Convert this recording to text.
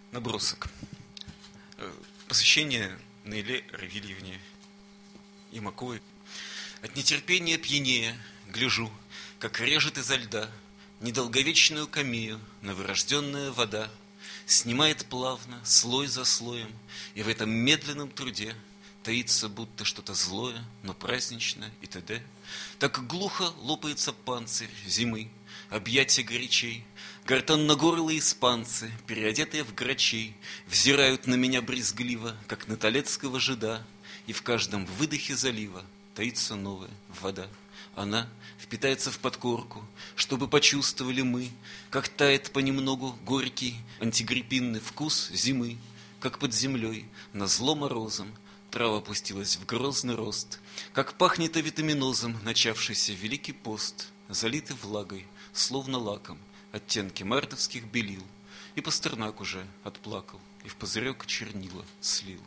Набросок. Посвящение Наиле Равильевне Имаковой. От нетерпения пьянея гляжу, как режет изо льда недолговечную камею новорожденная вода, снимает плавно, слой за слоем, и в этом медленном труде таится будто что-то злое, но праздничное и т.д. Так глухо лопается панцирь зимы, объятия горячей, гортанногорлые испанцы, переодетые в грачей, взирают на меня брезгливо, как на толецкого жида, и в каждом выдохе залива таится новая вода. Она впитается в подкорку, чтобы почувствовали мы, как тает понемногу горький антигриппинный вкус зимы, как под землей назло морозом трава опустилась в грозный рост, как пахнет авитаминозом начавшийся Великий пост, залитый влагой, словно лаком, оттенки мартовских белил, и Пастернак уже отплакал и в пузырек чернила слил.